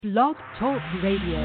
Blog Talk Radio.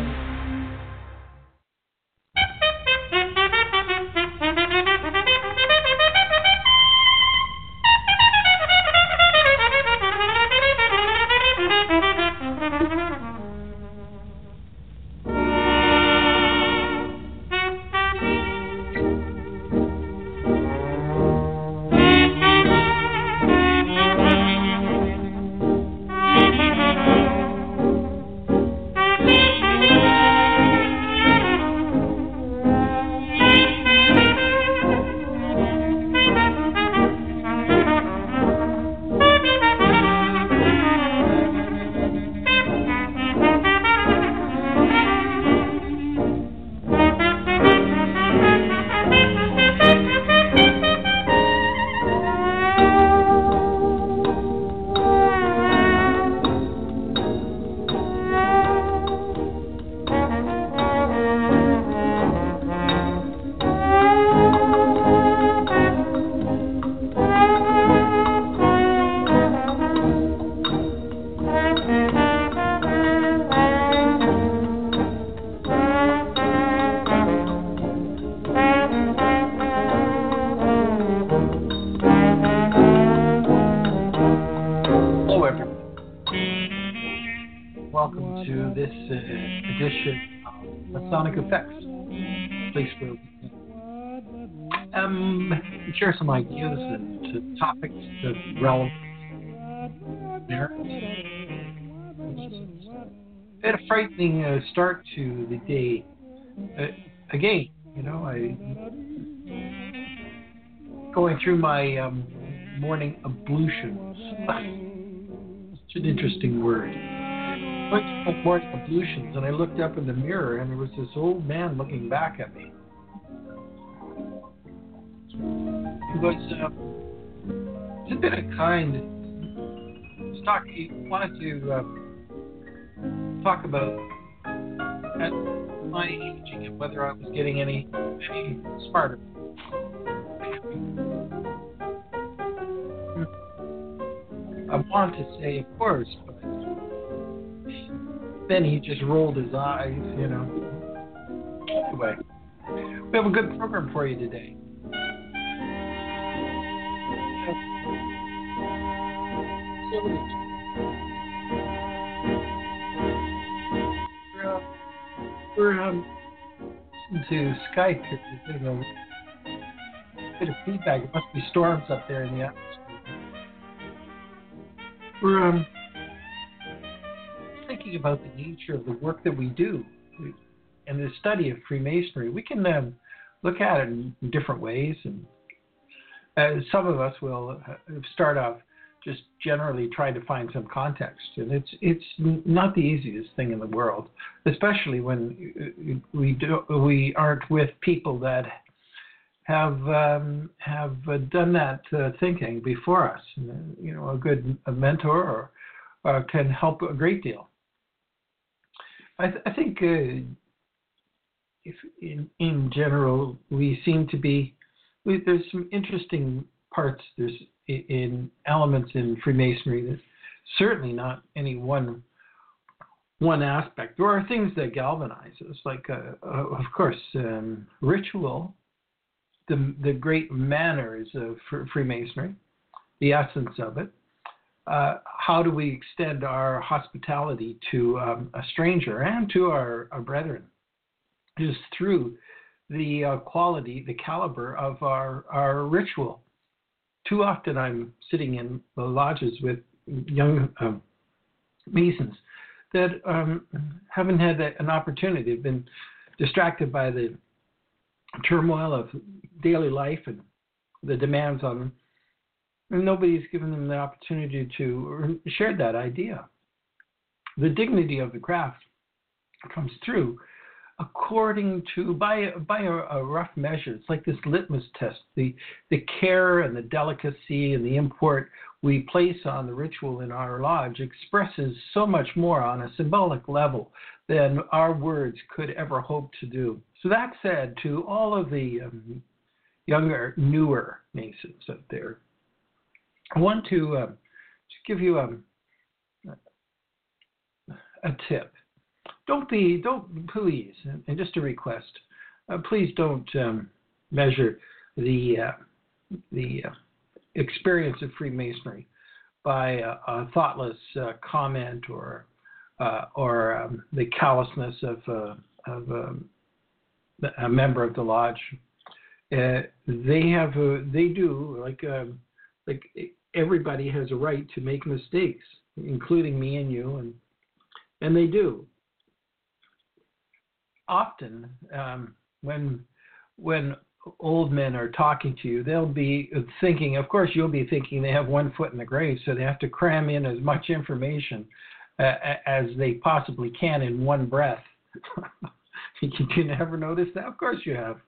Edition of Sonic Effects, place where we share some ideas and topics that are relevant there. I had a frightening start to the day. Again, I going through my morning ablutions. Such an interesting word. I went to my morning ablutions, and I looked up in the mirror, and there was this old man looking back at me. He was a bit of kind. He wanted to talk about at my aging and whether I was getting any smarter. I wanted to say, of course, but then he just rolled his eyes, Anyway, we have a good program for you today. We're listening to Skype. There's a bit of feedback. It must be storms up there in the atmosphere. We're thinking about the nature of the work that we do and the study of Freemasonry. We can look at it in different ways, and some of us will start off just generally trying to find some context, and it's not the easiest thing in the world, especially when we aren't with people that have done that thinking before us. A good mentor can help a great deal. I think if in general we seem to be, there's some interesting parts. There's in elements in Freemasonry that's certainly not any one aspect. There are things that galvanize us, like of course ritual, the great manners of Freemasonry, the essence of it. How do we extend our hospitality to a stranger and to our brethren? Just through the quality, the caliber of our ritual. Too often I'm sitting in the lodges with young Masons that haven't had an opportunity. They've been distracted by the turmoil of daily life and the demands on them. And nobody's given them the opportunity to share that idea. The dignity of the craft comes through according to, by a rough measure. It's like this litmus test. The care and the delicacy and the import we place on the ritual in our lodge expresses so much more on a symbolic level than our words could ever hope to do. So that said, to all of the younger, newer Masons out there, I want to give you a tip. please, and just a request, please don't measure the experience of Freemasonry by a thoughtless comment or the callousness of a member of the lodge. They do like everybody has a right to make mistakes, including me and you, and they do. Often, when old men are talking to you, they'll be thinking, of course, you'll be thinking they have one foot in the grave, so they have to cram in as much information as they possibly can in one breath. You never notice that? Of course you have.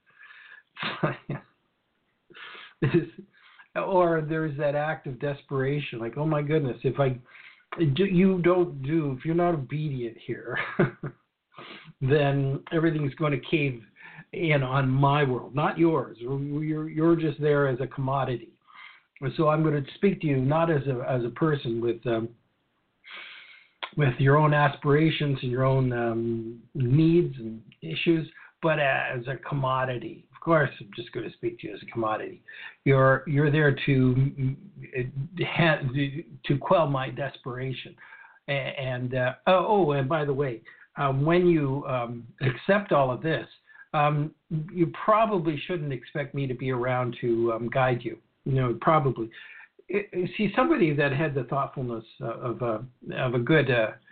Or there's that act of desperation, like, oh my goodness, if you're not obedient here, then everything's going to cave in on my world, not yours. You're just there as a commodity. So I'm going to speak to you not as a person with your own aspirations and your own needs and issues, but as a commodity. Of course, I'm just going to speak to you as a commodity. You're there to quell my desperation. And by the way, when you accept all of this, you probably shouldn't expect me to be around to guide you. Probably. See, somebody that had the thoughtfulness of a good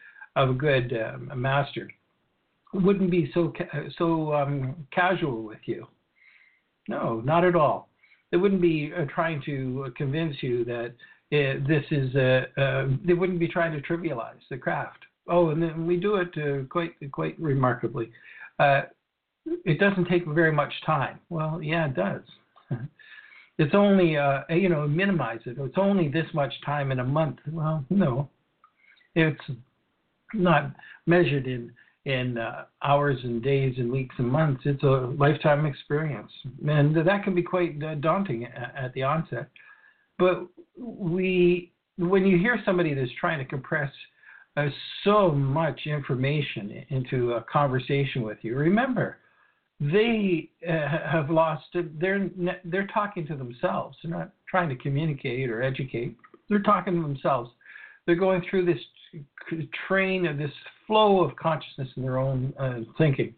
master wouldn't be so casual with you. No, not at all. They wouldn't be trying to convince you that this is they wouldn't be trying to trivialize the craft. Oh, and then we do it quite remarkably. It doesn't take very much time. Well, yeah, it does. It's only minimize it. It's only this much time in a month. Well, no, it's not measured in hours and days and weeks and months. It's a lifetime experience, and that can be quite daunting at the onset. But when you hear somebody that's trying to compress so much information into a conversation with you, remember, they have lost. They're talking to themselves. They're not trying to communicate or educate. They're talking to themselves. They're going through this train of this flow of consciousness in their own thinking.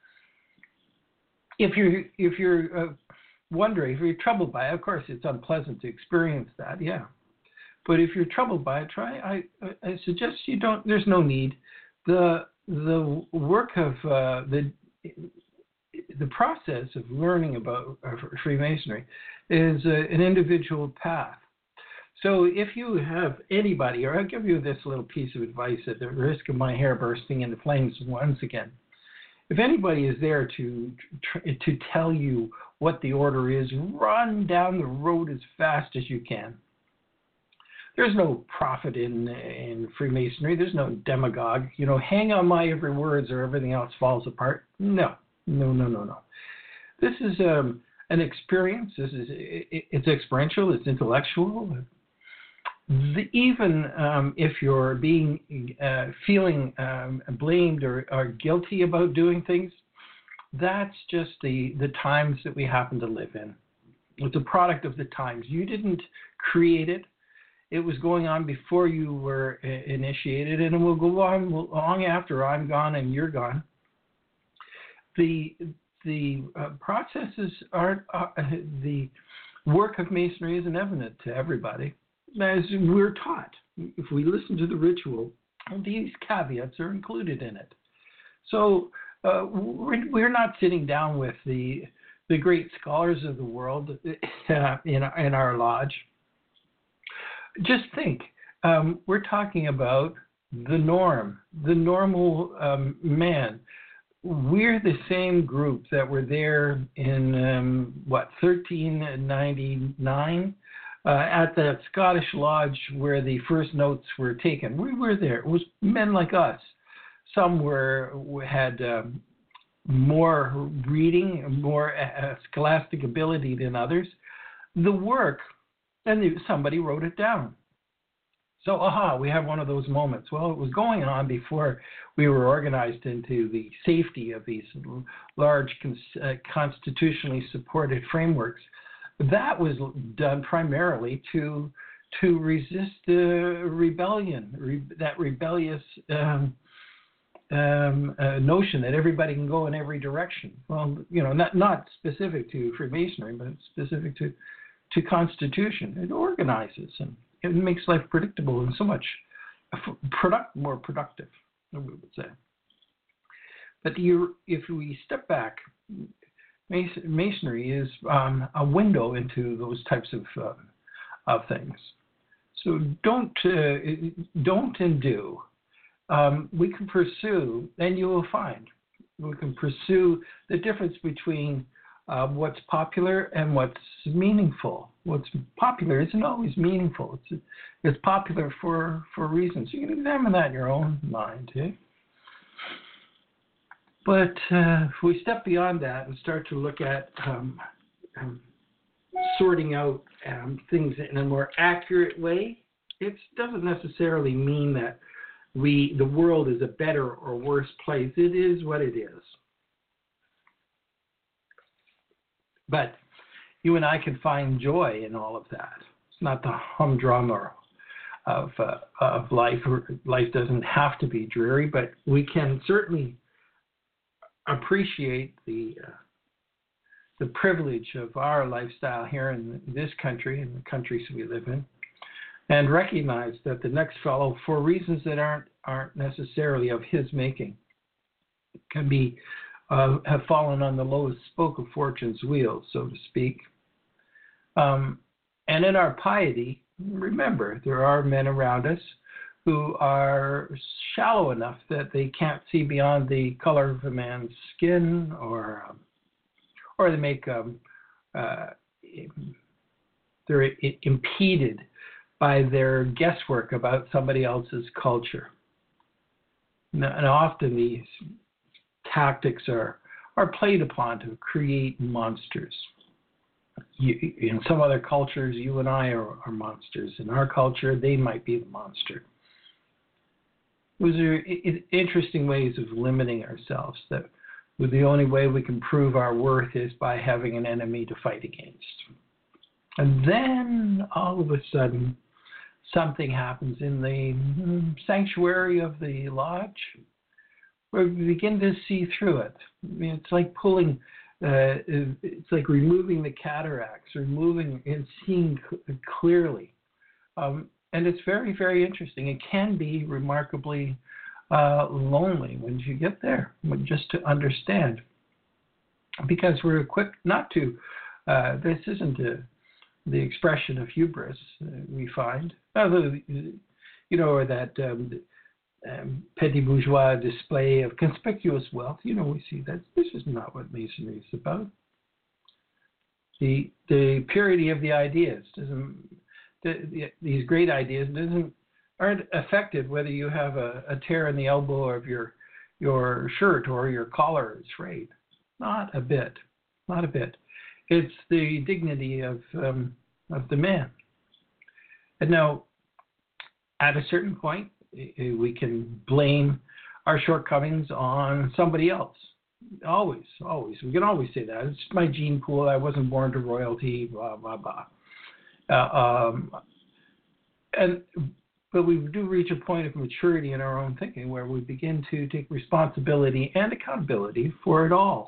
If you're wondering, if you're troubled by it, of course it's unpleasant to experience that, yeah. But if you're troubled by it, I suggest you don't. There's no need. The work of the process of learning about Freemasonry is an individual path. So if you have anybody, or I'll give you this little piece of advice at the risk of my hair bursting into flames once again. If anybody is there to tell you what the order is, run down the road as fast as you can. There's no prophet in Freemasonry. There's no demagogue. Hang on my every words or everything else falls apart. No. This is an experience. It's experiential. It's intellectual. Even if you're feeling blamed or guilty about doing things, that's just the times that we happen to live in. It's a product of the times. You didn't create it. It was going on before you were initiated, and it will go on long after I'm gone and you're gone. The processes aren't the work of Masonry isn't evident to everybody, as we're taught. If we listen to the ritual, these caveats are included in it. So we're not sitting down with the great scholars of the world in our lodge. Just think, we're talking about the norm, the normal man. We're the same group that were there in 1399 at that Scottish lodge where the first notes were taken. We were there. It was men like us. Some had more reading, more scholastic ability than others. The work, and somebody wrote it down. So, we have one of those moments. Well, it was going on before we were organized into the safety of these large constitutionally supported frameworks. That was done primarily to resist the rebellion, that rebellious notion that everybody can go in every direction. Well, not specific to Freemasonry, but specific to Constitution. It organizes and it makes life predictable and so much more productive, we would say. But if we step back, Masonry is a window into those types of things. So don't and do. We can pursue, and you will find, we can pursue the difference between what's popular and what's meaningful. What's popular isn't always meaningful. It's popular for reasons. You can examine that in your own mind. Eh? But if we step beyond that and start to look at sorting out things in a more accurate way, it doesn't necessarily mean that the world is a better or worse place. It is what it is. But you and I can find joy in all of that. It's not the humdrum of life. Life doesn't have to be dreary, but we can certainly appreciate the privilege of our lifestyle here in this country, in the countries we live in, and recognize that the next fellow, for reasons that aren't necessarily of his making, can be have fallen on the lowest spoke of fortune's wheel, so to speak. And in our piety, remember, there are men around us who are shallow enough that they can't see beyond the color of a man's skin, or they make they're impeded by their guesswork about somebody else's culture. And often these tactics are played upon to create monsters. In some other cultures, you and I are monsters. In our culture, they might be the monster. Those are interesting ways of limiting ourselves, that the only way we can prove our worth is by having an enemy to fight against. And then, all of a sudden, something happens in the sanctuary of the lodge, where we begin to see through it. I mean, it's like pulling, it's like removing the cataracts, removing and seeing clearly. And it's very, very interesting. It can be remarkably lonely when you get there, just to understand. Because we're quick not to, this isn't the expression of hubris, we find. Or that petty bourgeois display of conspicuous wealth. We see that this is not what Masonry is about. The purity of the ideas these great ideas aren't affected whether you have a tear in the elbow of your shirt or your collar is frayed. Not a bit. Not a bit. It's the dignity of the man. And now, at a certain point, we can blame our shortcomings on somebody else. Always. We can always say that. It's my gene pool. I wasn't born to royalty, blah, blah, blah. But we do reach a point of maturity in our own thinking where we begin to take responsibility and accountability for it all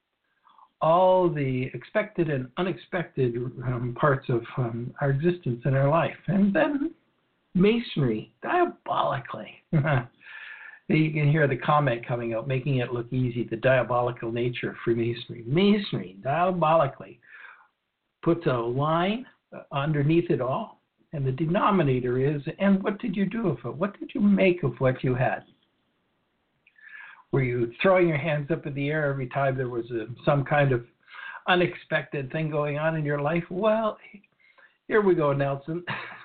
the expected and unexpected parts of our existence in our life. And then Masonry, diabolically. You can hear the comment coming out, making it look easy, the diabolical nature of Freemasonry. Masonry, diabolically, puts a line underneath it all, and the denominator is, and what did you do with it? What did you make of what you had? Were you throwing your hands up in the air every time there was some kind of unexpected thing going on in your life? Well, here we go, Nelson.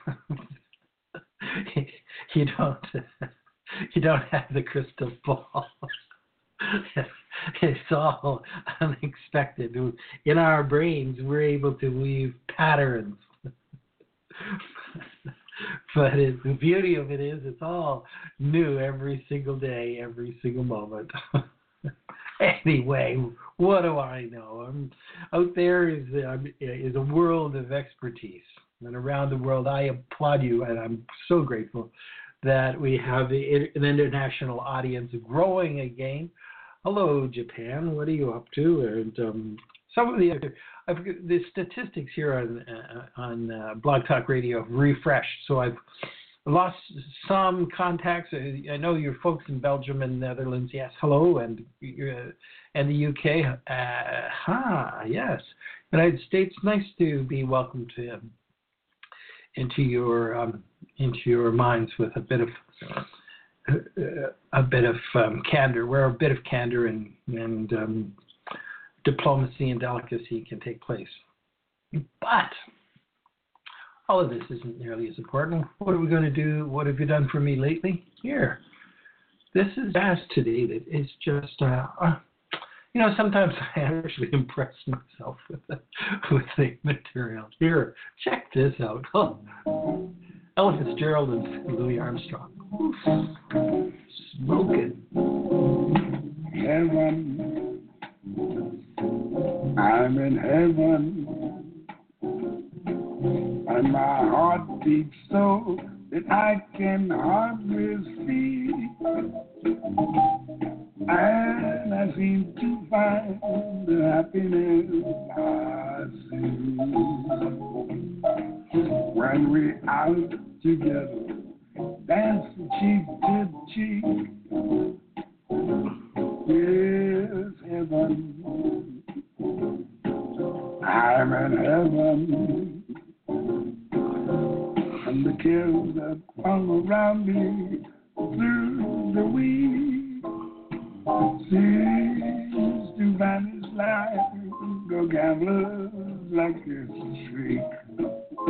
You don't have the crystal ball. It's all unexpected. In our brains, we're able to weave patterns But the beauty of it is it's all new every single day, every single moment. Anyway, what do I know? Out there is a world of expertise. And around the world, I applaud you, and I'm so grateful that we have an international audience growing again. Hello, Japan. What are you up to? And some of the statistics here on Blog Talk Radio have refreshed. So I've lost some contacts. I know your folks in Belgium and Netherlands. Yes, hello, and the UK. Yes, United States. Nice to be welcomed into your minds with a bit of candor, where a bit of candor and diplomacy and delicacy can take place. But all of this isn't nearly as important. What are we going to do? What have you done for me lately? Here, this is fast today. That is just, sometimes I actually impress myself with the material. Here, check this out. Oh, Ella Fitzgerald and Louis Armstrong. Smoking. Heaven, I'm in heaven, and my heart beats so that I can hardly speak, and I seem to find the happiness I see when we're out together, dancing cheek to cheek. Yes, heaven, I'm in heaven, and the cares that hung around me through the week seems to vanish like a gambler like a streak.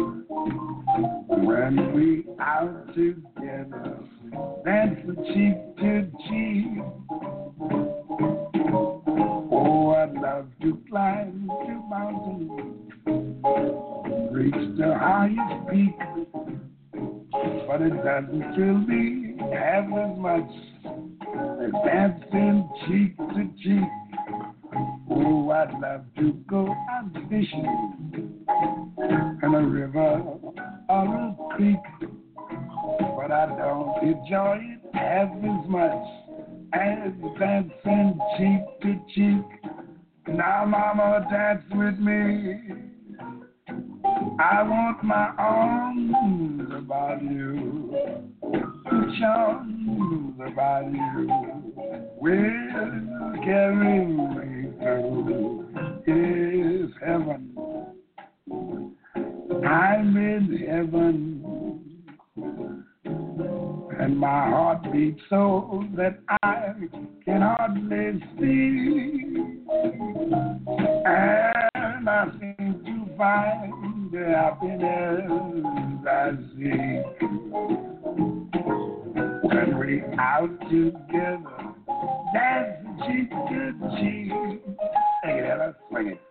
When we out together, dancing cheek to cheek. Oh, I'd love to climb the mountain, reach the highest peak, but it doesn't thrill me half as much as dancing cheek to cheek. Oh, I'd love to go out fishing in a river or a creek, but I don't enjoy it half as much as dancing cheek to cheek. Now, mama, dance with me. I want my arms about you, charms about you, will carry me through. Yes, heaven, I'm in heaven, and my heart beats so that I can hardly see, and I seem to find the happiness I seek when we out together, dancing cheek to cheek. Sing it, Ella, sing it.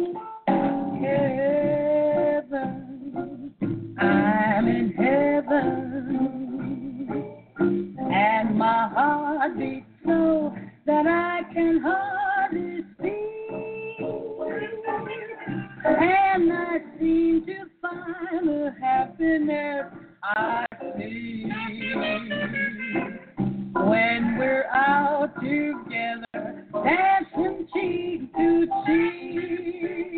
Heaven, I'm in heaven, and my heart beats so that I can hardly speak, and I seem to find the happiness I see when we're out together, dancing cheek to cheek.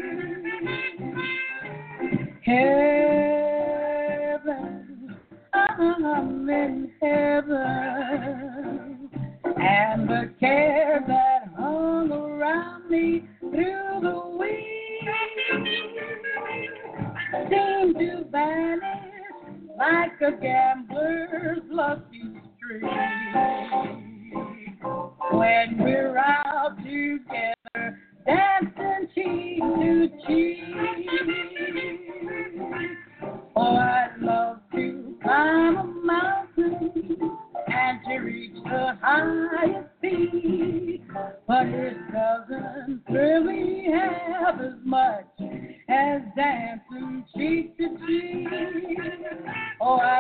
Heaven, I'm in heaven, and the care that hung around me through the week seemed to vanish like a gambler's lucky streak when we're out together, dancing cheek to cheek. Oh, I'd love to climb a mountain and to reach the highest peak, but it doesn't really have as much as dancing cheek to cheek. Oh, I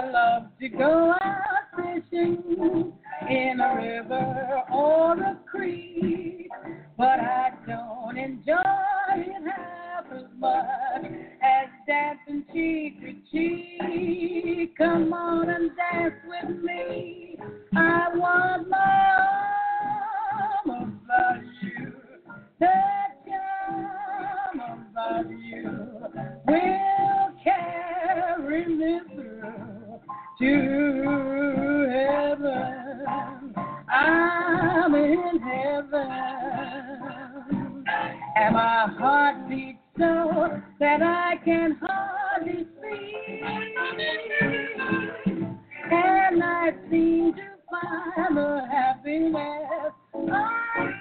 heaven, and my heart beats so that I can hardly speak, and I seem to find the happiness I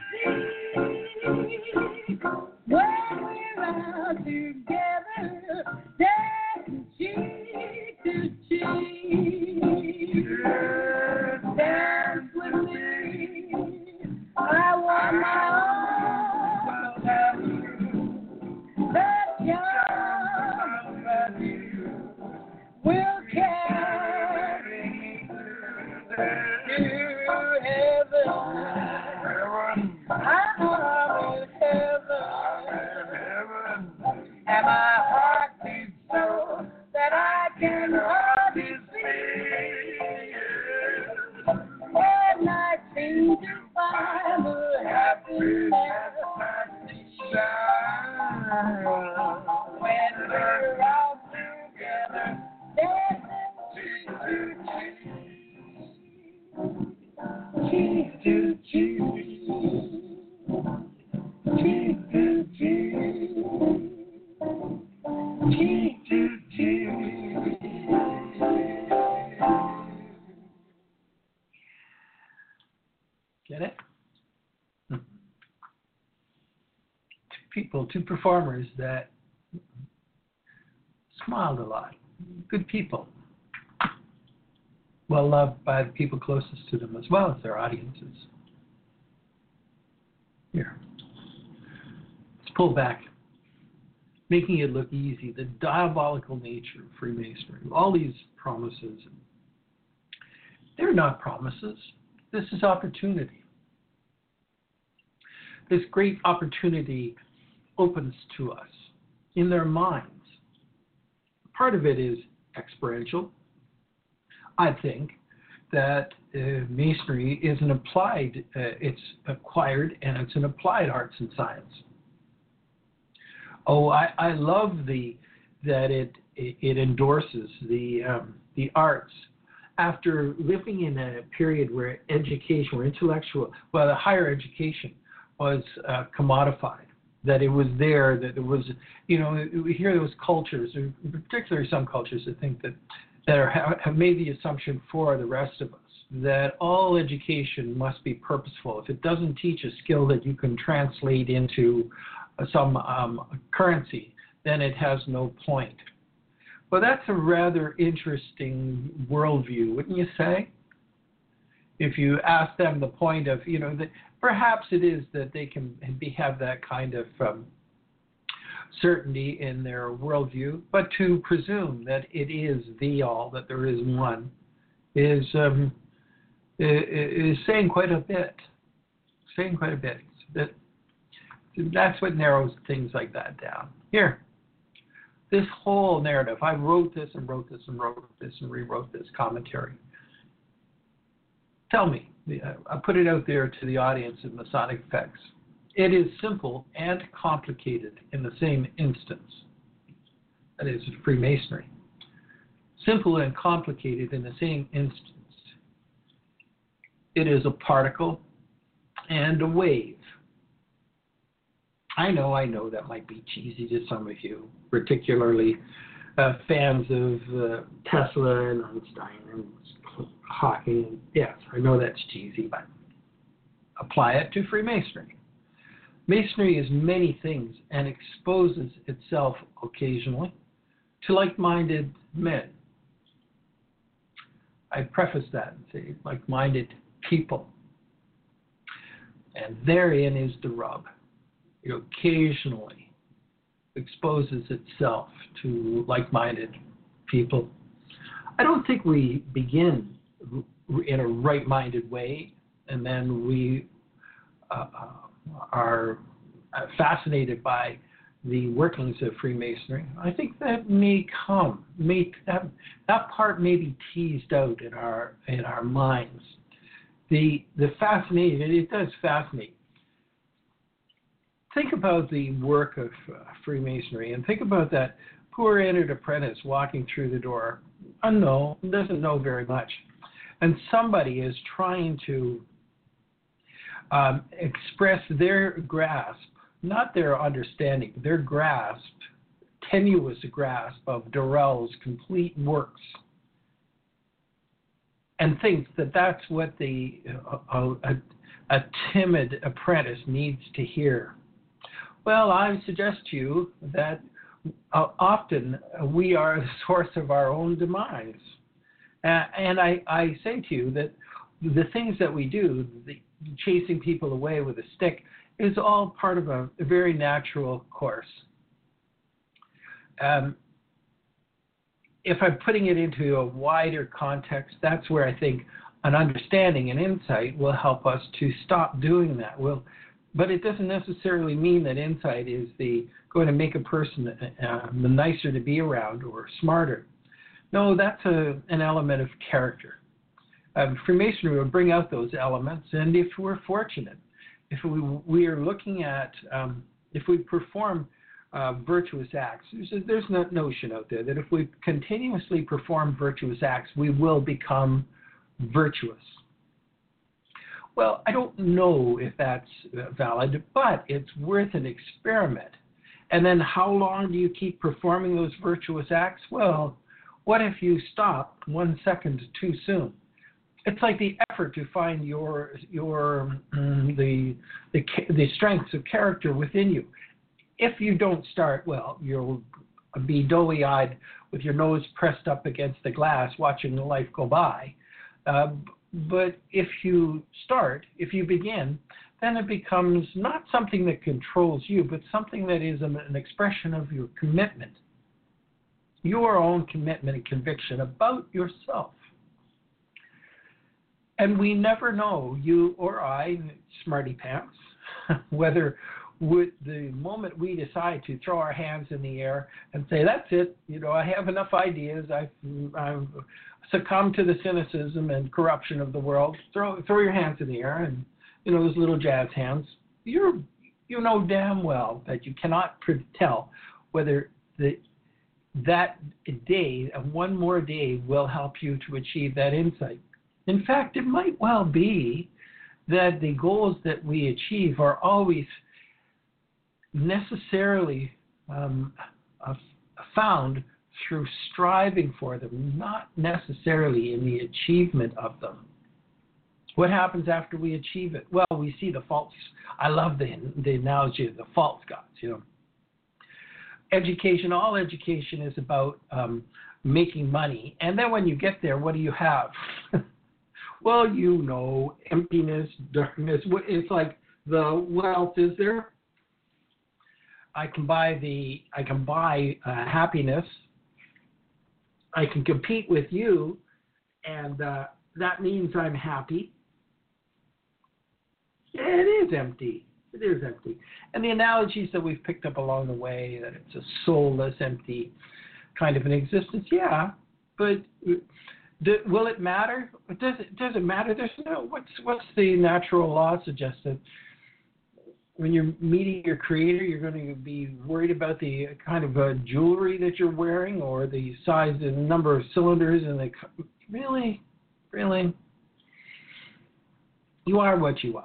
seek when we're out together, dancing cheek to cheek. Dance with me, I want my arms around you. That charm of you will carry me to heaven. I'm in heaven, and my heart beats so that I can hardly speak. And I seem to find the happiness shine when we're all together, dancing cheek to cheek, cheek to cheek, cheek to cheek. Get it? Two performers that smiled a lot. Good people. Well loved by the people closest to them as well as their audiences. Here. Let's pull back. Making it look easy. The diabolical nature of Freemasonry. All these promises. They're not promises. This is opportunity. This great opportunity opens to us in their minds. Part of it is experiential. I think that Masonry is an applied, it's acquired, and it's an applied arts and science. Oh, I love that it endorses the arts. After living in a period where education, where the higher education was commodified, that it was there, that it was, we hear those cultures, particularly some cultures that think that have made the assumption for the rest of us that all education must be purposeful. If it doesn't teach a skill that you can translate into some currency, then it has no point. Well, that's a rather interesting worldview, wouldn't you say? If you ask them the point of, that perhaps it is that they can have that kind of certainty in their worldview, but to presume that it is the all, that there is one, is saying quite a bit. That's what narrows things like that down. Here, this whole narrative, I wrote this and wrote this and wrote this and rewrote this commentary. Tell me, I put it out there to the audience in Masonic Effects. It is simple and complicated in the same instance. That is Freemasonry. Simple and complicated in the same instance. It is a particle and a wave. I know that might be cheesy to some of you, particularly fans of Tesla and Einstein and Hawking. Yes, I know that's cheesy, but apply it to Freemasonry. Masonry is many things and exposes itself occasionally to like-minded men. I preface that and say like-minded people. And therein is the rub. It occasionally exposes itself to like-minded people. I don't think we begin in a right-minded way and then we are fascinated by the workings of Freemasonry. I think that may come. That part may be teased out in our minds. The fascinating, it does fascinate. Think about the work of Freemasonry and think about that poor entered apprentice walking through the door, unknown, doesn't know very much. And somebody is trying to express their grasp, not their understanding, their grasp, tenuous grasp of Durrell's complete works, and thinks that that's what a timid apprentice needs to hear. Well, I suggest to you that often we are the source of our own demise. And I say to you that the things that we do, chasing people away with a stick, is all part of a very natural course. If I'm putting it into a wider context, that's where I think an understanding and insight will help us to stop doing that. But it doesn't necessarily mean that insight is going to make a person nicer to be around or smarter. No, that's an element of character. Freemasonry will bring out those elements, and if we're fortunate, if we are looking at, if we perform virtuous acts, there's no notion out there that if we continuously perform virtuous acts, we will become virtuous. Well, I don't know if that's valid, but it's worth an experiment. And then how long do you keep performing those virtuous acts? Well, what if you stop 1 second too soon? It's like the effort to find the strengths of character within you. If you don't start, well, you'll be doughy-eyed with your nose pressed up against the glass watching the life go by. But if you start, if you begin, then it becomes not something that controls you, but something that is an expression of your commitment, your own commitment and conviction about yourself. And we never know, you or I, smarty pants, whether with the moment we decide to throw our hands in the air and say, that's it, I have enough ideas, I've succumbed to the cynicism and corruption of the world, throw your hands in the air, and those little jazz hands, you know damn well that you cannot tell whether that day, one more day, will help you to achieve that insight. In fact, it might well be that the goals that we achieve are always necessarily found through striving for them, not necessarily in the achievement of them. What happens after we achieve it? Well, we see the false. I love the analogy of the false gods. Education, all education is about making money. And then when you get there, what do you have? Well, emptiness, darkness. It's like what else is there? I can buy happiness. I can compete with you, and that means I'm happy. Yeah, it is empty. It is empty. And the analogies that we've picked up along the way, that it's a soulless, empty kind of an existence, yeah, but will it matter? Does it matter? There's no. What's the natural law suggest that when you're meeting your creator, you're going to be worried about the kind of jewelry that you're wearing, or the size and number of cylinders, and really, you are what you are.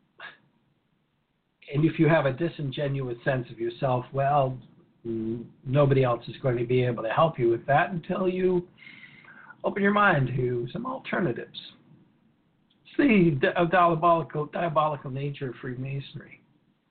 And if you have a disingenuous sense of yourself, well, nobody else is going to be able to help you with that until you open your mind to some alternatives. It's the diabolical nature of Freemasonry.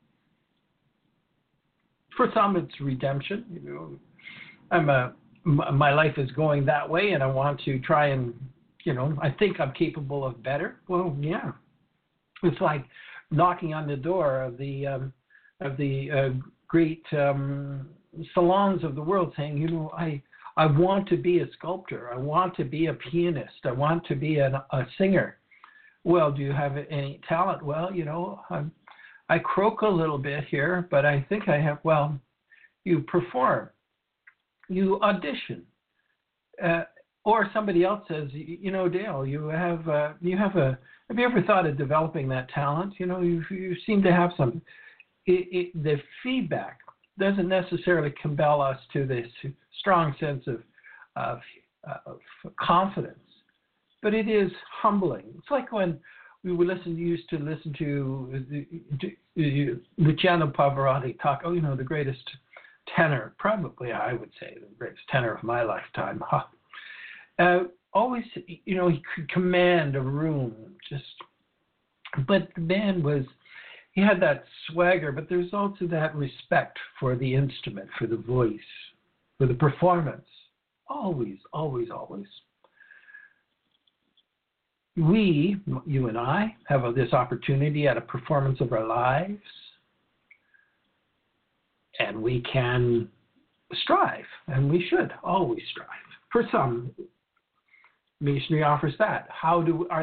For some, it's redemption. My life is going that way, and I want to try and, I think I'm capable of better. Well, yeah. It's like knocking on the door of the great salons of the world, saying, I want to be a sculptor. I want to be a pianist. I want to be a singer. Well, do you have any talent? Well, I croak a little bit here, but I think I have. Well, you perform, you audition, or somebody else says, Dale, have you ever thought of developing that talent? You seem to have some. The feedback doesn't necessarily compel us to this strong sense of confidence, but it is humbling. It's like when used to listen to Luciano Pavarotti talk. Oh, the greatest tenor, probably I would say the greatest tenor of my lifetime. Always, he could command a room. But the man he had that swagger, but there's also that respect for the instrument, for the voice, for the performance. Always, always, always. We, you and I, have this opportunity at a performance of our lives, and we can strive, and we should always strive. For some, Masonry offers that. Our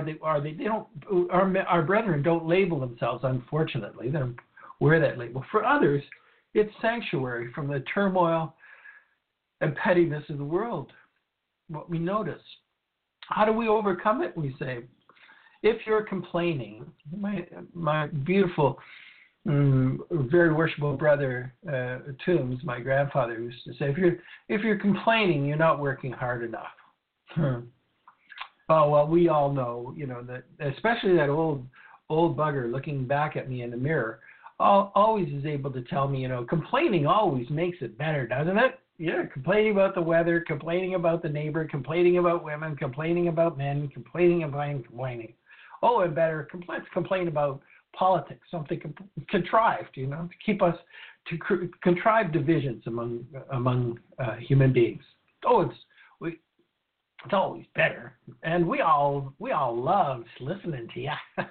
brethren don't label themselves, unfortunately. They don't wear that label. For others, it's sanctuary from the turmoil and pettiness of the world. What we notice. How do we overcome it? We say, if you're complaining, my beautiful, very worshipful brother Toombs, my grandfather, used to say, if you're complaining, you're not working hard enough. Oh, well, we all know, that especially that old bugger looking back at me in the mirror, always is able to tell me, complaining always makes it better, doesn't it? Yeah, complaining about the weather, complaining about the neighbor, complaining about women, complaining about men, complaining. Oh, and better, let's complain about politics, something contrived, to keep us, to contrive divisions among human beings. Oh, it's always better, and we all love listening to you.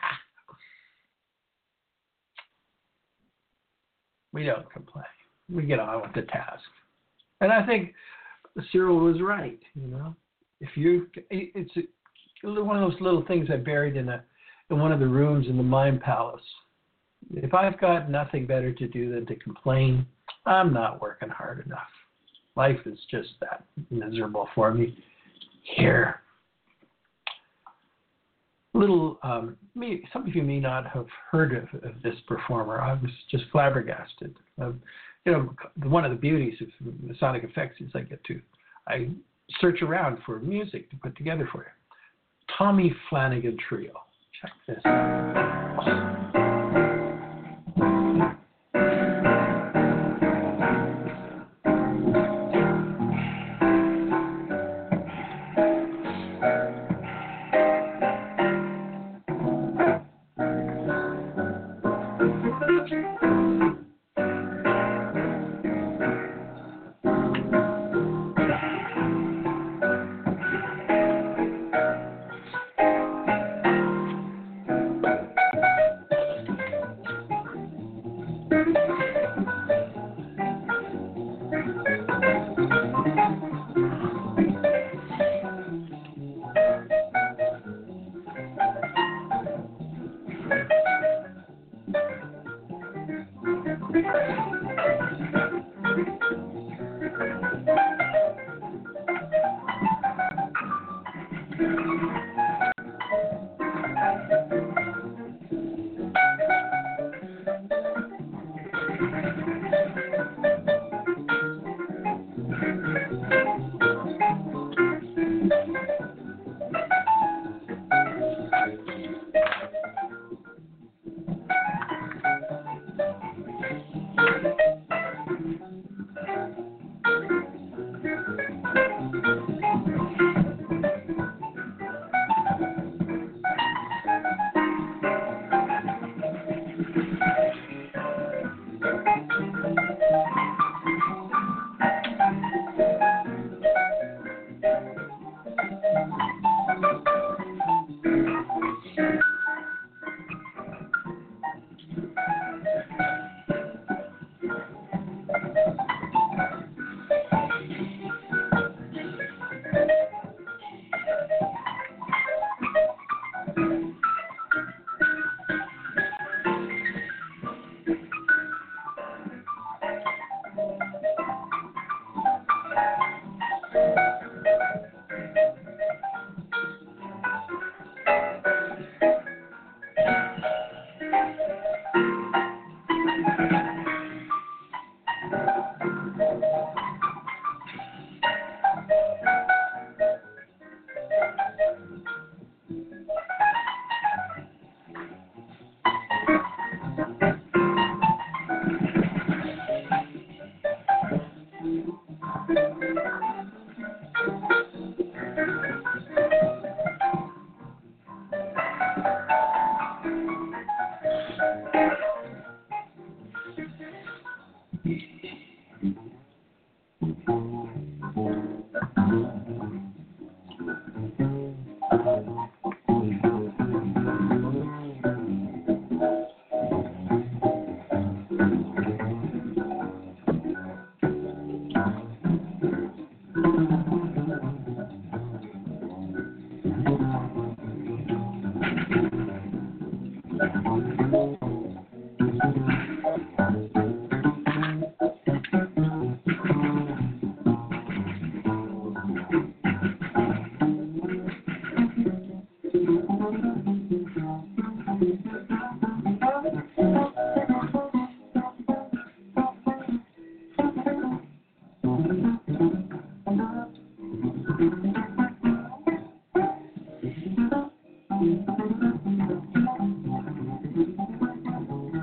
We don't complain. We get on with the task, and I think Cyril was right. It's one of those little things I buried in one of the rooms in the Mind Palace. If I've got nothing better to do than to complain, I'm not working hard enough. Life is just that miserable for me. Here. Some of you may not have heard of this performer. I was just flabbergasted. One of the beauties of Masonic Effects is I search around for music to put together for you. Tommy Flanagan Trio. Check this out.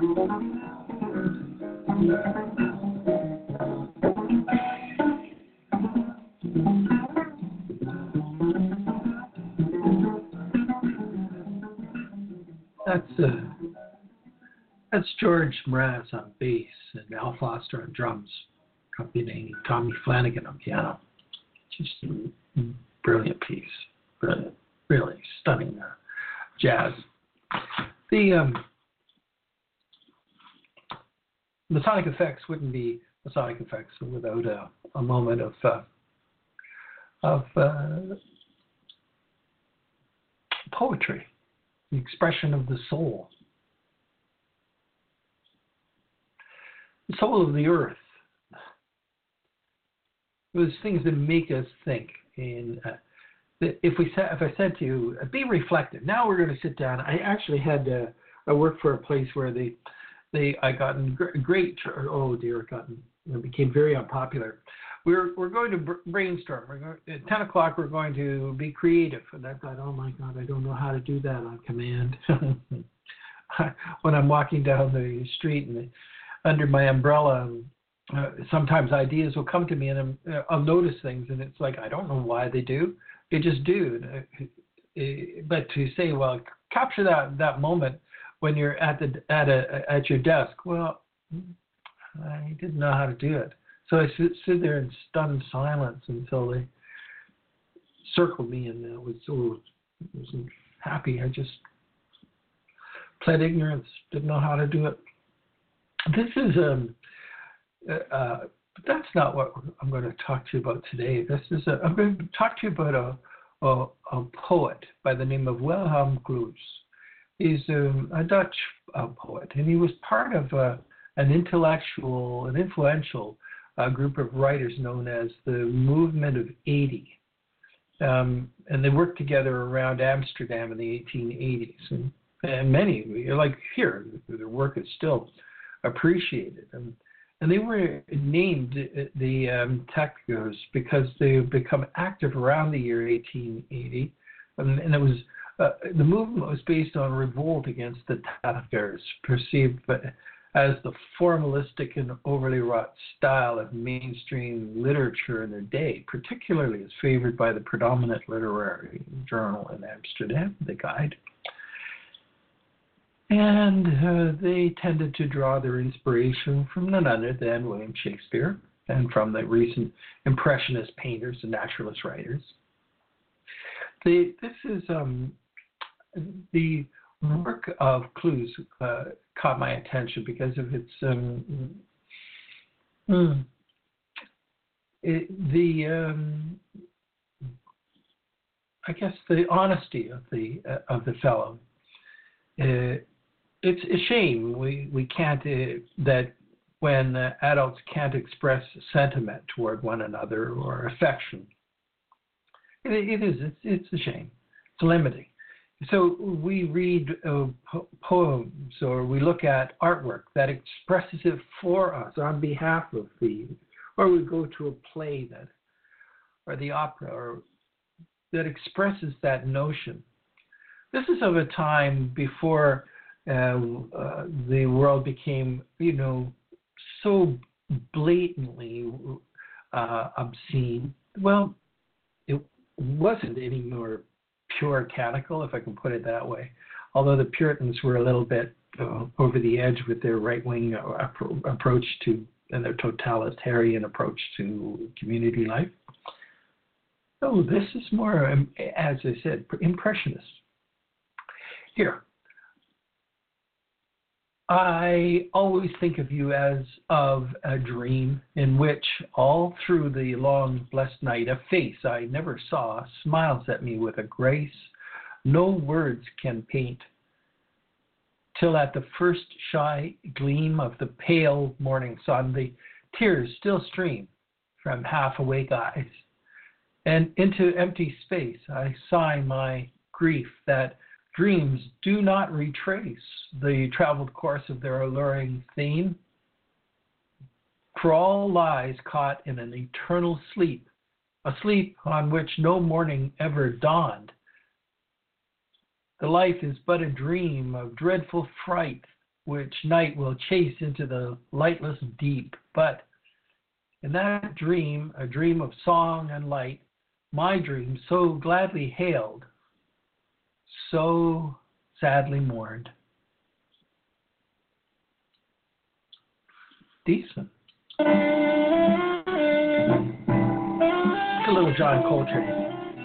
That's George Mraz on bass and Al Foster on drums, accompanying Tommy Flanagan on piano. Just a brilliant piece, brilliant, really stunning jazz. The Masonic Effects wouldn't be Masonic Effects without a moment of poetry, the expression of the soul. The soul of the earth. Those things that make us think. And if I said to you, be reflective. Now we're going to sit down. I actually had I worked for a place where I got in great. Oh dear, it became very unpopular. We're going to brainstorm. At 10 o'clock, we're going to be creative. And I thought, oh my God, I don't know how to do that on command. When I'm walking down the street and under my umbrella, sometimes ideas will come to me, and I'll notice things, and it's like I don't know why they do. They just do. But to say, well, capture that moment when you're at your desk. Well, I didn't know how to do it, so I sit there in stunned silence until they circled me, and I wasn't happy. I just pled ignorance, didn't know how to do it. This is but that's not what I'm going to talk to you about today. I'm going to talk to you about a poet by the name of Wilhelm Glues. He's a Dutch poet, and he was part of an influential group of writers known as the Movement of 80. And they worked together around Amsterdam in the 1880s. And many, like here, their work is still appreciated. And they were named the Technicos because they've become active around the year 1880. And it was the movement was based on revolt against the Tatars, perceived as the formalistic and overly wrought style of mainstream literature in their day, particularly as favored by the predominant literary journal in Amsterdam, the Guide. And they tended to draw their inspiration from none other than William Shakespeare and from the recent Impressionist painters and naturalist writers. This is the work of Clues caught my attention because of its I guess the honesty of the fellow. It's a shame we can't that when adults can't express sentiment toward one another or affection. It's a shame. It's limiting. So we read poems or we look at artwork that expresses it for us on behalf of or we go to a play or the opera or that expresses that notion. This is of a time before the world became, so blatantly obscene. Well, it wasn't any more puritanical, if I can put it that way. Although the Puritans were a little bit over the edge with their right-wing approach to and their totalitarian approach to community life. So this is more, as I said, impressionist. Here, I always think of you as of a dream in which all through the long blessed night a face I never saw smiles at me with a grace no words can paint, till at the first shy gleam of the pale morning sun the tears still stream from half-awake eyes, and into empty space I sigh my grief that dreams do not retrace the traveled course of their alluring theme. For all lies caught in an eternal sleep, a sleep on which no morning ever dawned. The life is but a dream of dreadful fright which night will chase into the lightless deep. But in that dream, a dream of song and light, my dream so gladly hailed, so sadly mourned. Decent. A little John Coltrane.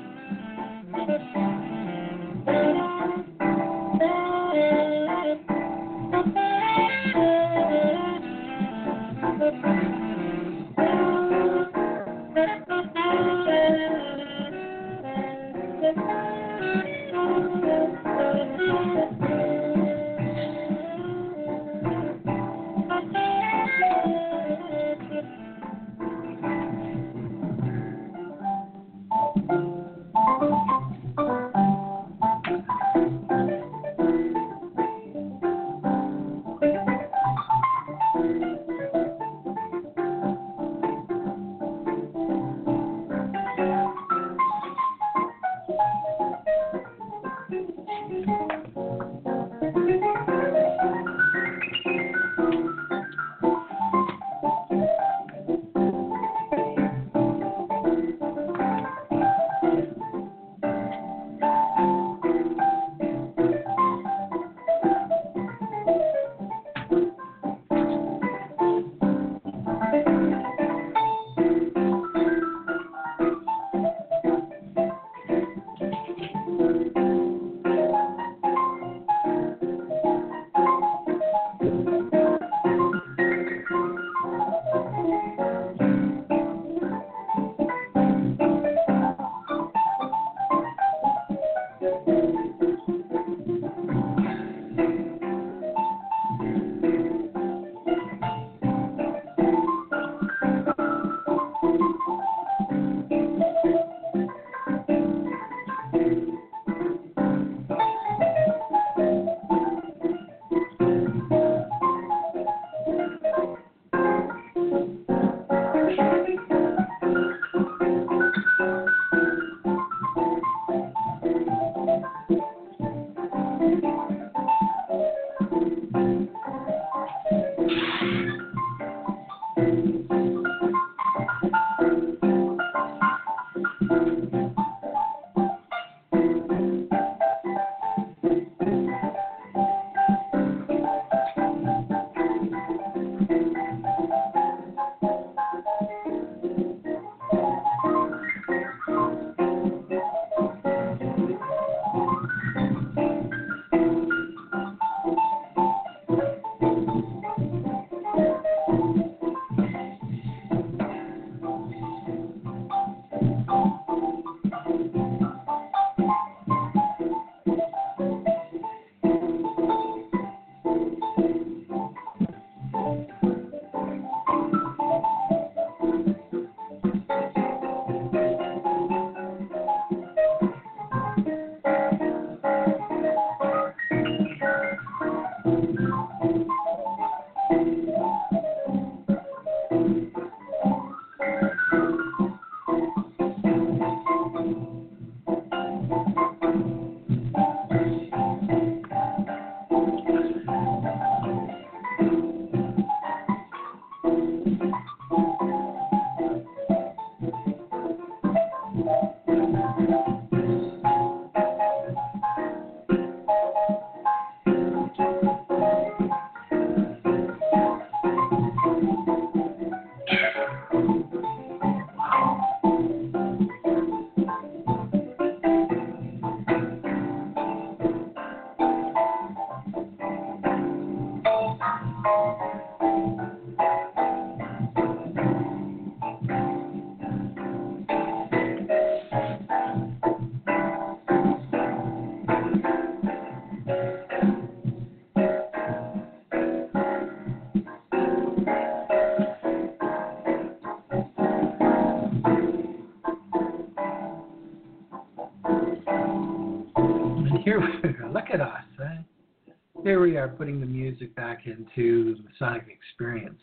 Here, look at us. Eh? Here we are putting the music back into the sonic experience.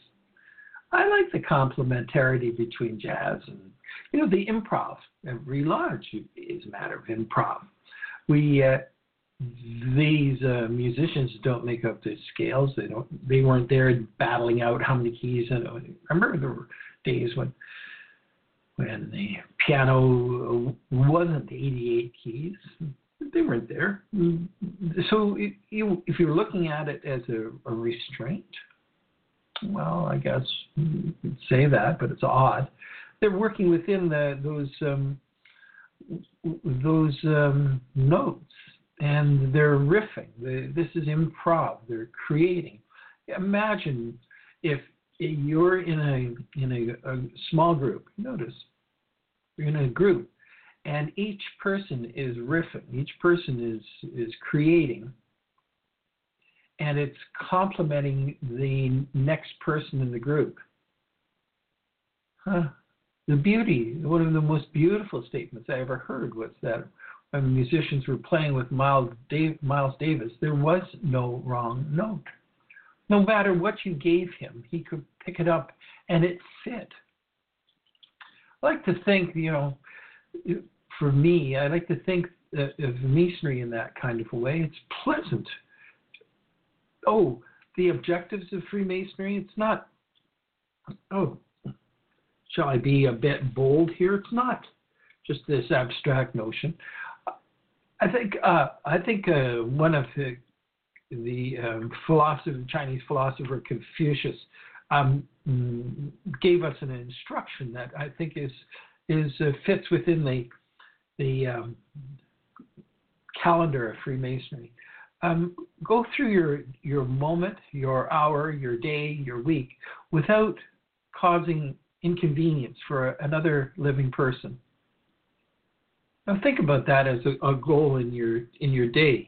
I like the complementarity between jazz and, the improv. Every launch is a matter of improv. We these musicians don't make up the scales. They weren't there battling out how many keys. And I remember there were days when the piano wasn't 88 keys. They weren't there. So if you're looking at it as a restraint, well, I guess you could say that, but it's odd. They're working within those notes, and they're riffing. This is improv. They're creating. Imagine if you're in a small group. Notice you're in a group, and each person is riffing. Each person is creating, and it's complementing the next person in the group. The beauty, one of the most beautiful statements I ever heard was that when musicians were playing with Miles Davis, there was no wrong note. No matter what you gave him, he could pick it up and it fit. I like to think, for me, I like to think of Masonry in that kind of a way. It's pleasant. Oh, the objectives of Freemasonry, it's not, shall I be a bit bold here? It's not just this abstract notion. I think one of the Chinese philosopher Confucius gave us an instruction that I think fits within the calendar of Freemasonry. Go through your moment, your hour, your day, your week without causing inconvenience for another living person. Now think about that as a goal in your day.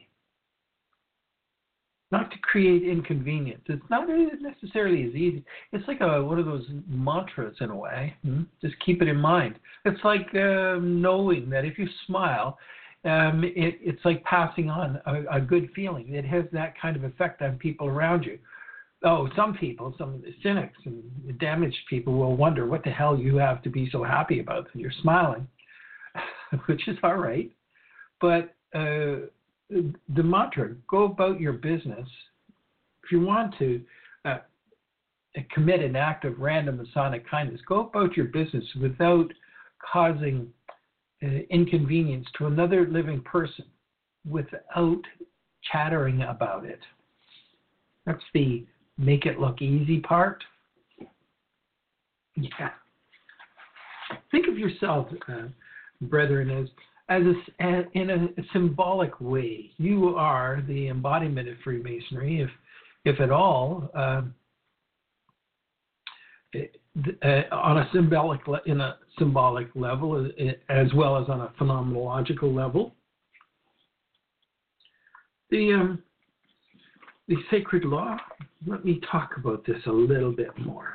Not to create inconvenience. It's not necessarily as easy. It's like one of those mantras in a way. Just keep it in mind. It's like knowing that if you smile, it's like passing on a good feeling. It has that kind of effect on people around you. Oh, some people, some of the cynics and the damaged people will wonder what the hell you have to be so happy about that you're smiling, which is all right. But the mantra, go about your business. If you want to commit an act of random Masonic kindness, go about your business without causing inconvenience to another living person, without chattering about it. That's the make it look easy part. Yeah. Think of yourself, brethren, as in a symbolic way. You are the embodiment of Freemasonry, if at all, on a symbolic level, as well as on a phenomenological level. The sacred law, let me talk about this a little bit more.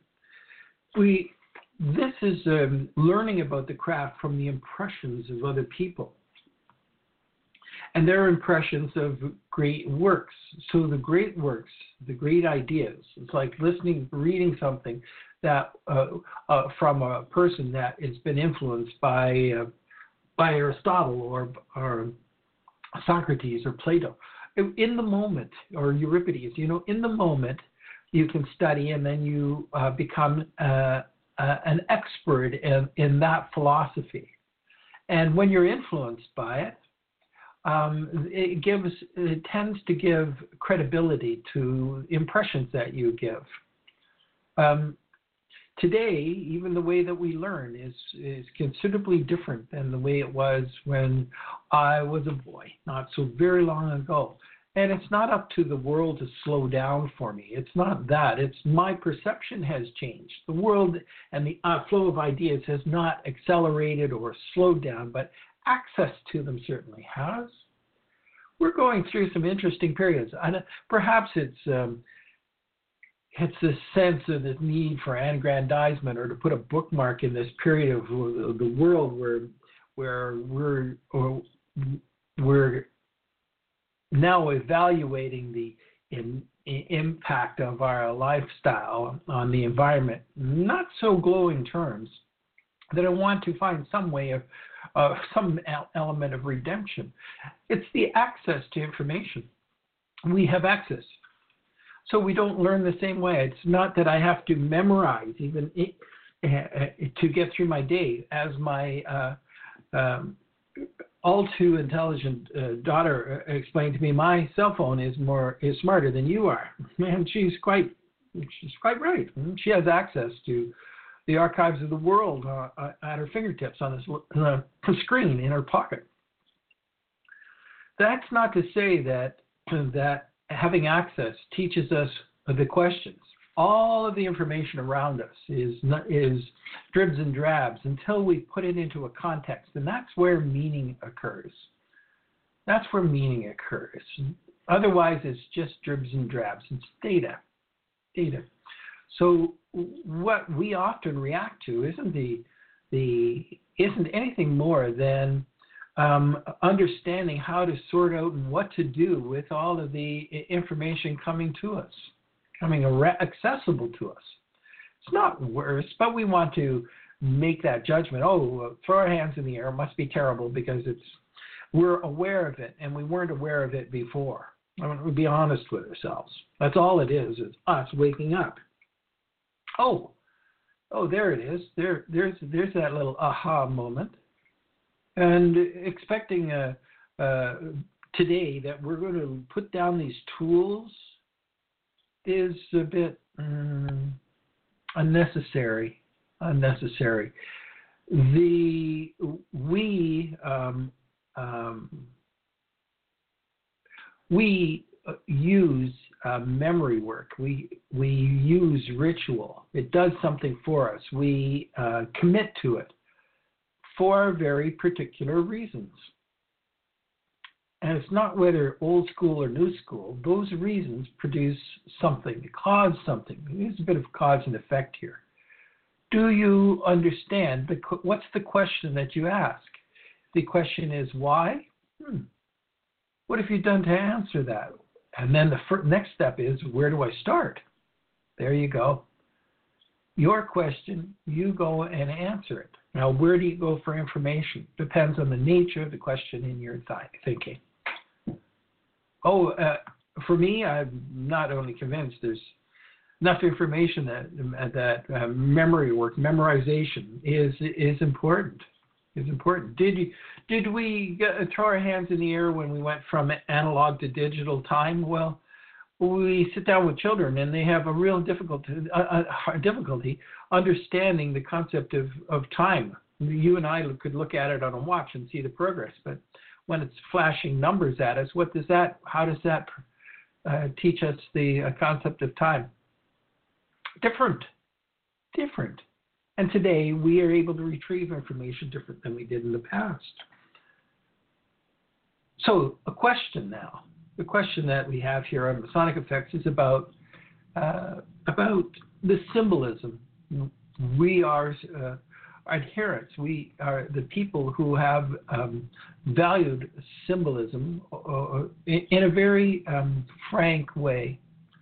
This is learning about the craft from the impressions of other people and their impressions of great works. So the great works, the great ideas, it's like reading something that from a person that has been influenced by Aristotle or Socrates or Plato. In the moment, or Euripides, in the moment, you can study and then you become an expert in that philosophy. And when you're influenced by it, it tends to give credibility to impressions that you give. Today, even the way that we learn is considerably different than the way it was when I was a boy, not so very long ago. And it's not up to the world to slow down for me. It's not that. It's my perception has changed. The world and the flow of ideas has not accelerated or slowed down, but access to them certainly has. We're going through some interesting periods. And perhaps it's the sense of the need for aggrandizement, or to put a bookmark in this period of the world where we're now evaluating the impact of our lifestyle on the environment, not so glowing terms, that I want to find some way some element of redemption. It's the access to information. We have access. So we don't learn the same way. It's not that I have to memorize even to get through my day. As my all too intelligent daughter explained to me, my cell phone is smarter than you are. And she's quite right. She has access to the archives of the world at her fingertips on this screen in her pocket. That's not to say that having access teaches us the questions. All of the information around us is dribs and drabs until we put it into a context, and that's where meaning occurs. That's where meaning occurs. Otherwise, it's just dribs and drabs. It's data. So what we often react to isn't anything more than understanding how to sort out and what to do with all of the information coming to us, coming accessible to us. It's not worse, but we want to make that judgment. Throw our hands in the air. It must be terrible because we're aware of it, and we weren't aware of it before. I mean, we'll be honest with ourselves. That's all it is us waking up. Oh, there it is. There's that little aha moment. And expecting today that we're going to put down these tools is a bit unnecessary. We use memory work. We use ritual. It does something for us. We commit to it for very particular reasons. And it's not whether old school or new school. Those reasons produce something, cause something. There's a bit of cause and effect here. Do you understand? What's the question that you ask? The question is why? What have you done to answer that? And then the next step is, where do I start? There you go. Your question, you go and answer it. Now, where do you go for information? Depends on the nature of the question in your thinking. For me, I'm not only convinced there's enough information that memory work, memorization is important. Is important. Did we throw our hands in the air when we went from analog to digital time? Well, we sit down with children and they have a real difficulty understanding the concept of time. You and I could look at it on a watch and see the progress, but when it's flashing numbers at us, how does that teach us the concept of time? Different. And today we are able to retrieve information different than we did in the past. So a question now. The question that we have here on Masonic Effects is about the symbolism. We are adherents. We are the people who have valued symbolism in a very frank way.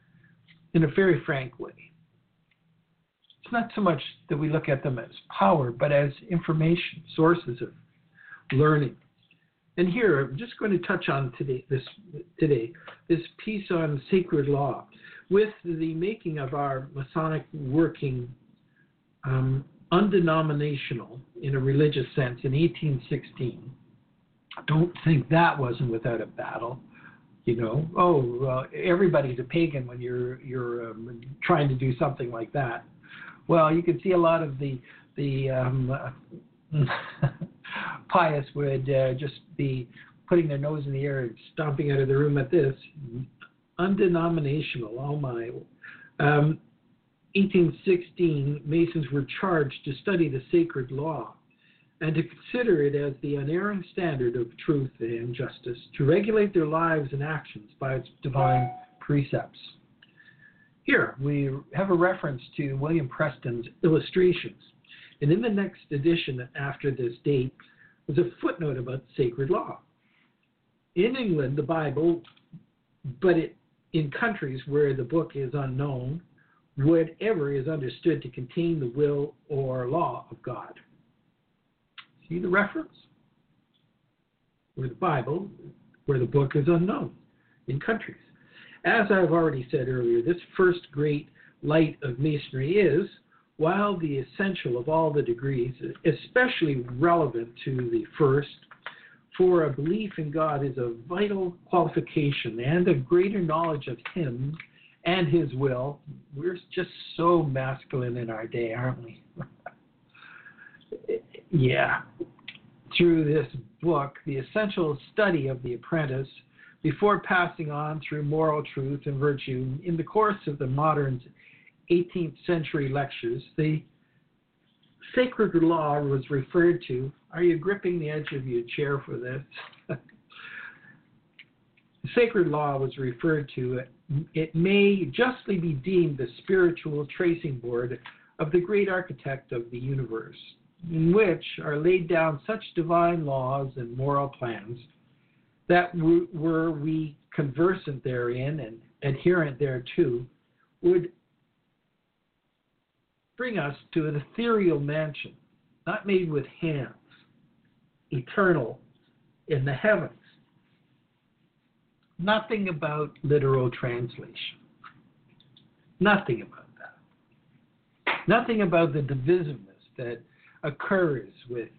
It's not so much that we look at them as power, but as information, sources of learning. And here, I'm just going to touch on this piece on sacred law. With the making of our Masonic working undenominational in a religious sense in 1816, I don't think that wasn't without a battle. Everybody's a pagan when you're trying to do something like that. Well, you can see a lot of the pious would just be putting their nose in the air and stomping out of the room at this. Undenominational, oh my. 1816, Masons were charged to study the sacred law and to consider it as the unerring standard of truth and justice, to regulate their lives and actions by its divine precepts. Here, we have a reference to William Preston's Illustrations. And in the next edition after this date was a footnote about sacred law. In England, the Bible, but in countries where the book is unknown, whatever is understood to contain the will or law of God. See the reference? or the Bible, where the book is unknown in countries. As I've already said earlier, this first great light of Masonry is, while the essential of all the degrees, especially relevant to the first, for a belief in God is a vital qualification and a greater knowledge of Him and His will. We're just so masculine in our day, aren't we? Yeah. Through this book, the essential study of the apprentice, before passing on through moral truth and virtue, in the course of the modern 18th century lectures, the sacred law was referred to. Are you gripping the edge of your chair for this? The sacred law was referred to. It may justly be deemed the spiritual tracing board of the great architect of the universe, in which are laid down such divine laws and moral plans that were we conversant therein and adherent thereto, would bring us to an ethereal mansion, not made with hands, eternal in the heavens. Nothing about literal translation. Nothing about that. Nothing about the divisiveness that occurs with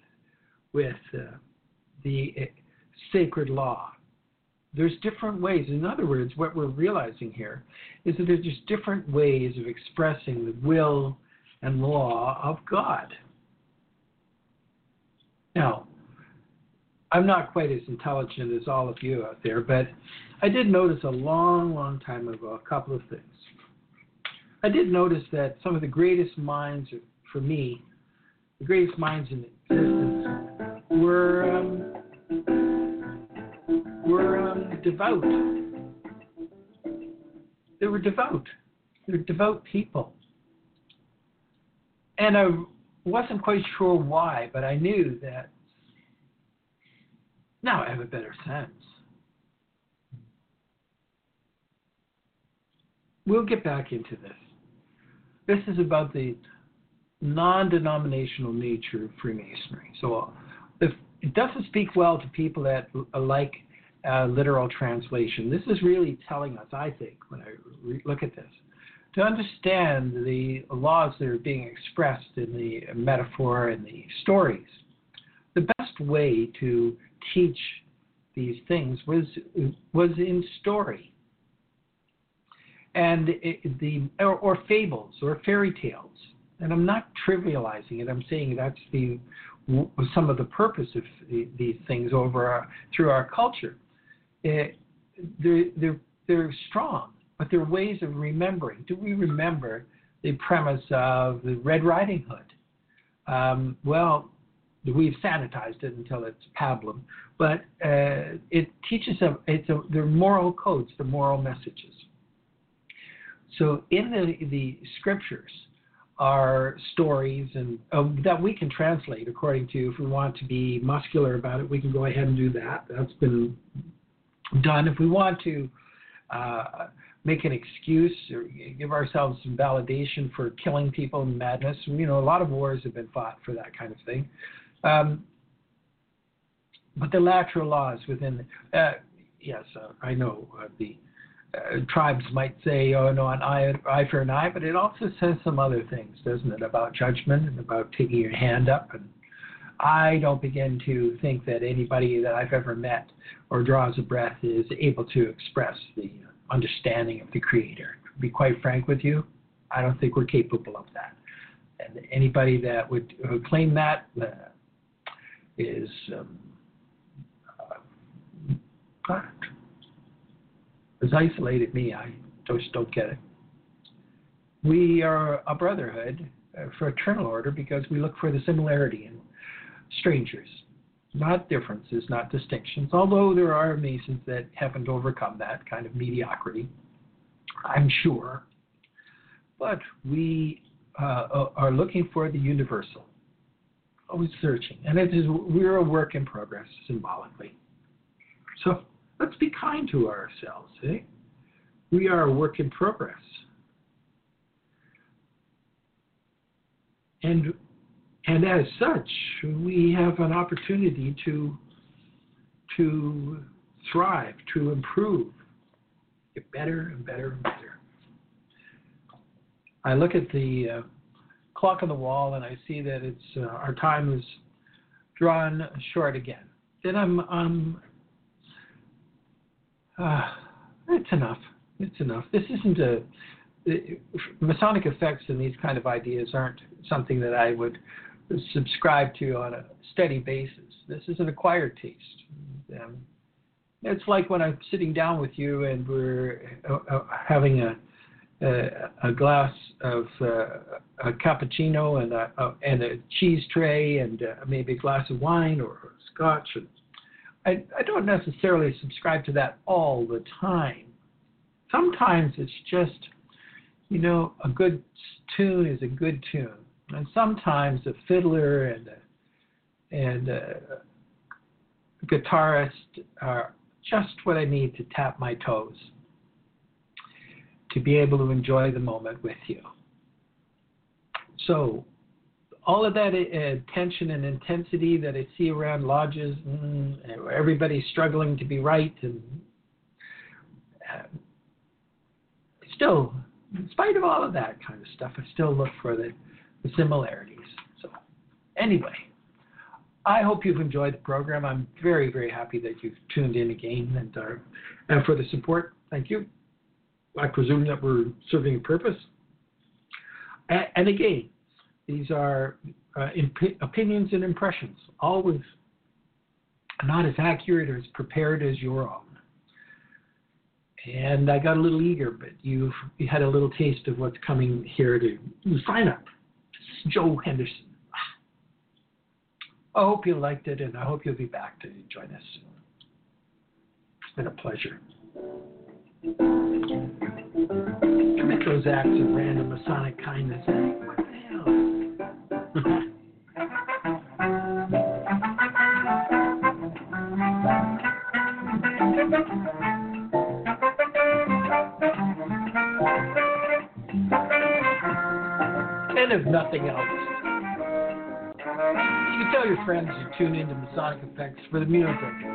the sacred law. There's different ways. In other words, what we're realizing here is that there's just different ways of expressing the will and law of God. Now, I'm not quite as intelligent as all of you out there, but I did notice a long, long time ago a couple of things. I did notice that some of the greatest minds, for me, the greatest minds in existence were devout. They were devout. They were devout people. And I wasn't quite sure why, but I knew that now I have a better sense. We'll get back into this. This is about the non-denominational nature of Freemasonry. So if it doesn't speak well to people that like literal translation, this is really telling us, I think, when I look at this, to understand the laws that are being expressed in the metaphor and the stories. The best way to teach these things was in story, and or fables or fairy tales. And I'm not trivializing it. I'm saying that's some of the purpose of these things through our culture. They're strong, but they're ways of remembering. Do we remember the premise of the Red Riding Hood? Well, we've sanitized it until it's pablum, but it teaches them. They're moral codes, the moral messages. So in the scriptures are stories and that we can translate according to, if we want to be muscular about it, we can go ahead and do that. That's been done. If we want to make an excuse or give ourselves some validation for killing people in madness, a lot of wars have been fought for that kind of thing. But the lateral laws within, yes, I know the tribes might say, oh, no, an eye for an eye, but it also says some other things, doesn't it, about judgment and about taking your hand up. And I don't begin to think that anybody that I've ever met or draws a breath is able to express the understanding of the Creator. To be quite frank with you, I don't think we're capable of that. And anybody that would claim that is has isolated me. I just don't get it. We are a brotherhood, fraternal order, because we look for the similarity in strangers, not differences, not distinctions, although there are Masons that haven't overcome that kind of mediocrity, I'm sure. But we are looking for the universal, always searching. And we're a work in progress, symbolically. So let's be kind to ourselves, eh? We are a work in progress. And as such, we have an opportunity to to thrive, to improve, get better and better and better. I look at the clock on the wall and I see that it's our time is drawn short again. Then it's enough. It's enough. This isn't Masonic effects and these kind of ideas aren't something that I would subscribe to on a steady basis. This is an acquired taste. It's like when I'm sitting down with you and we're having a glass of a cappuccino and a cheese tray and maybe a glass of wine or scotch. I don't necessarily subscribe to that all the time. Sometimes it's just, a good tune is a good tune. And sometimes a fiddler and a guitarist are just what I need to tap my toes to be able to enjoy the moment with you. So all of that tension and intensity that I see around lodges, everybody's struggling to be right, and still, in spite of all of that kind of stuff, I still look for the similarities. So anyway, I hope you've enjoyed the program. I'm very, very happy that you've tuned in again, and for the support, thank you. I presume that we're serving a purpose. And again, these are opinions and impressions, always not as accurate or as prepared as your own. And I got a little eager, but you had a little taste of what's coming here to sign up. Joe Henderson. I hope you liked it, and I hope you'll be back to join us soon. It's been a pleasure. Commit those acts of random Masonic kindness. What the hell? And if nothing else, you can tell your friends to tune into Masonic Effects for the music.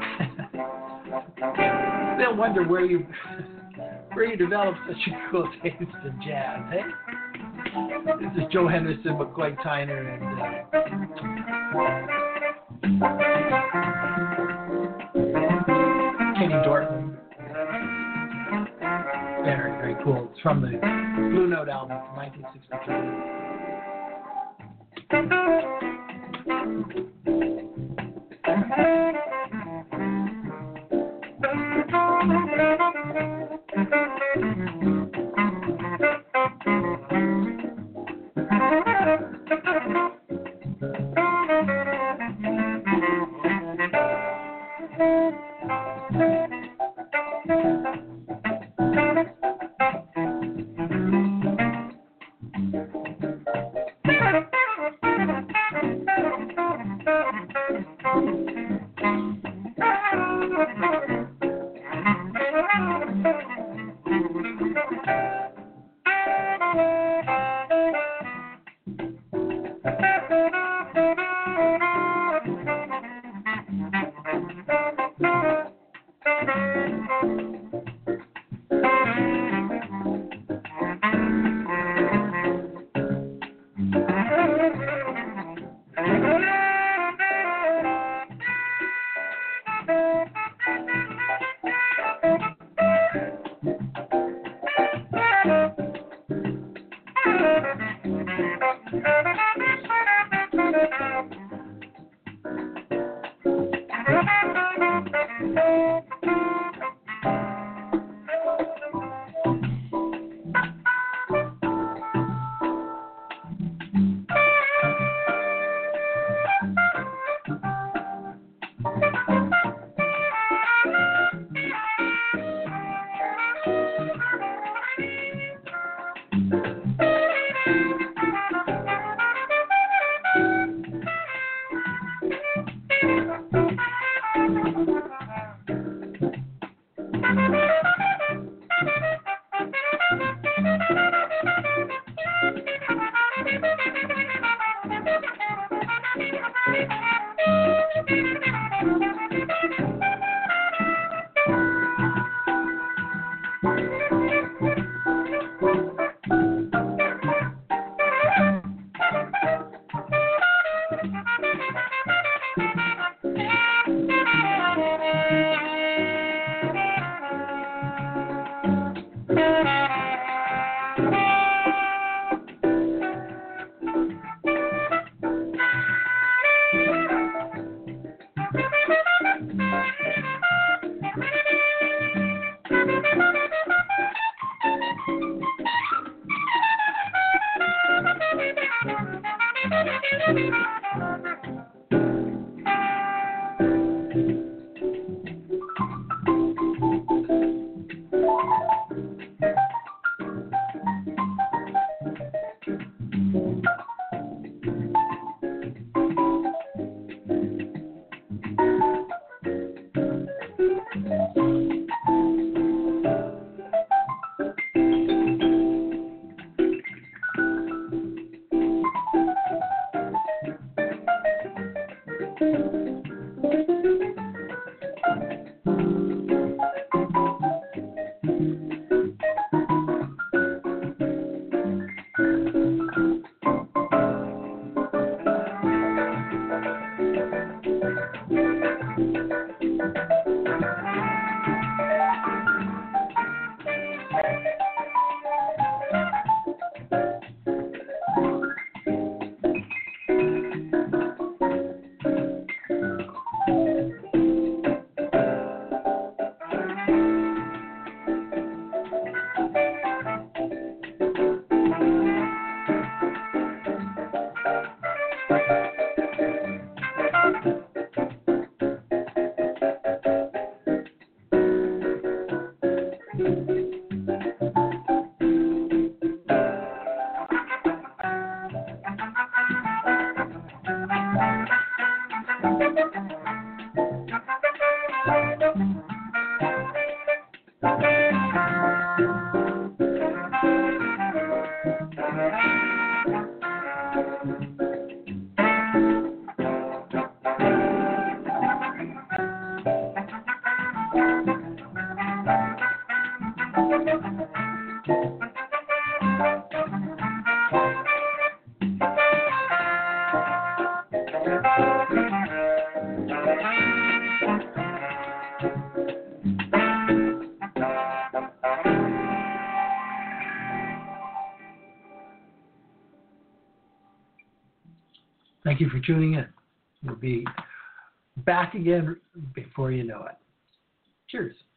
They'll wonder where you developed such a cool taste in jazz, hey? This is Joe Henderson, McCoy Tyner, and Kenny Dortmund. Very, very cool. It's from the Blue Note album from 1963. Thank you for tuning in. We'll be back again before you know it. Cheers.